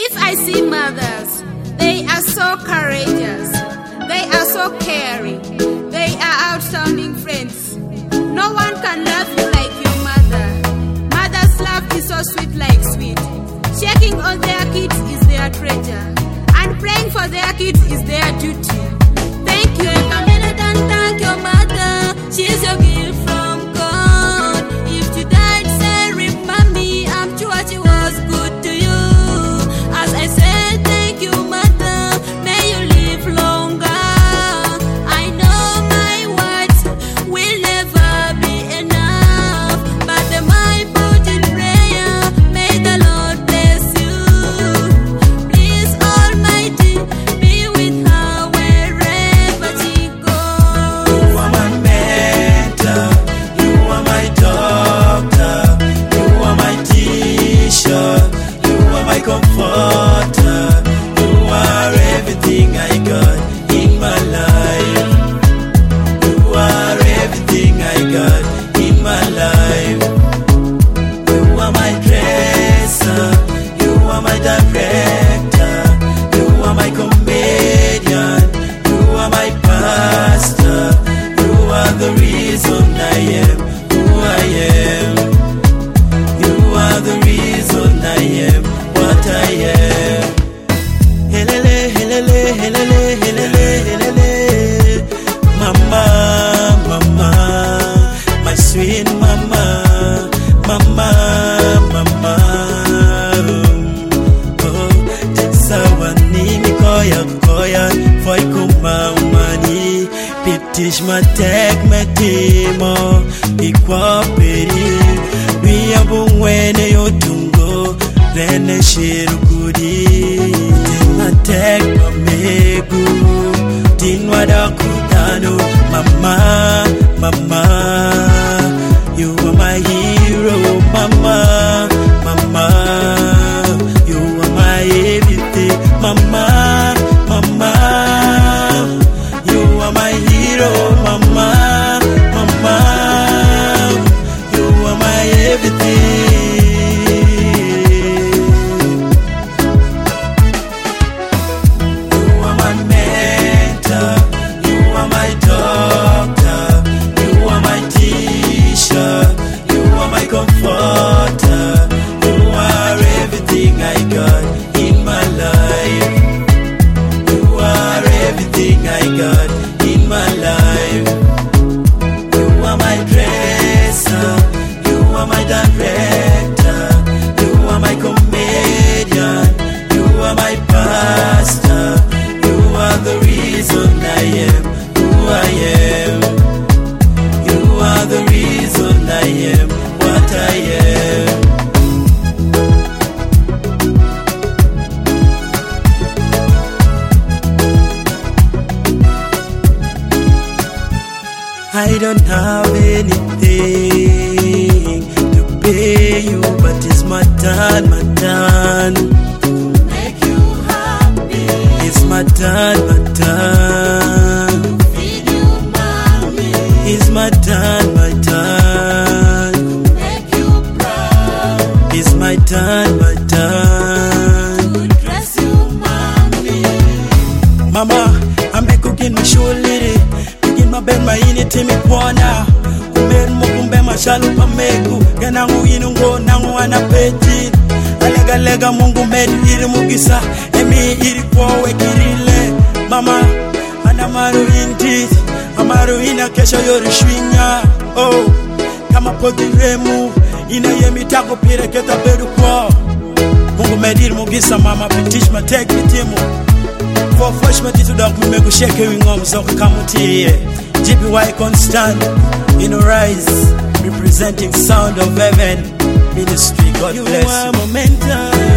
If I see mothers, they are so courageous, they are so caring, they are outstanding friends. No one can love you like your mother. Mother's love is so sweet like sweet. Checking on their kids is their treasure, and praying for their kids is their duty. Thank you, Camilla, and thank your mother. She's your gift from God. If you died, say, rip mommy, I'm sure she was good to you. As I said, thank you, mother. May you live longer. I know my words will never be enough, but the my put in prayer. May the Lord bless you. Please, Almighty, be with her wherever she goes. You are my mentor, you are my doctor, you are my teacher, you are my comforter, you are everything I got in my life. You are everything I got in my life. You are my dresser, you are my director, you are my comedian, you are my pastor, you are the reason I am who I am. You are the reason I am what I am. Helele, helele, helele, helele, helele. Mama, mama, my sweet mama, mama, mama. Oh, sawa nini koya koya, foi kuma umani. Pitish matek metimo, ikwa peri. Bungwene yotungo, rene shirukudi. Matek mamegu, dinwada kutano. Mama, mama, you are my hero. Mama, mama, you are my everything. Mama, mama, you are my hero. Mama, mama, you are my everything. You are my mentor, you are my doctor, you are my teacher, you are my comforter, you are everything I got in my life. You are everything I got in my life. You are my dresser, you are my director, you are my comedian, you are my pastor, you are the reason I am who I am. You are the reason I am what I am. I don't have anything to pay you, but it's my turn, my turn. Make you happy, It's my turn, my turn. feed you, mommy, It's my turn, my turn. make you proud, It's my turn, my turn. to dress you, mommy. Mama, I'm the cooking my show lady. Begin my bed, my unity, me corner. Kumen mo kumbe mashalu pamegu. Gana nguinungo nangu anapeti. Alega lega mungu medi iri mugisa. Emi iri kwawe kirile. Mama, anamaru inti. Amaru ina kesho yori shwinya. Oh, kama poti remu. Ina yemi tako pire keta bedu kwa. Mungu medi iri mugisa mama. Pitish ma tek pitimu. For fresh matitu dog me go shake wingom so kamuti GPY constant in rise representing sound of heaven ministry. God bless you. You are my mentor.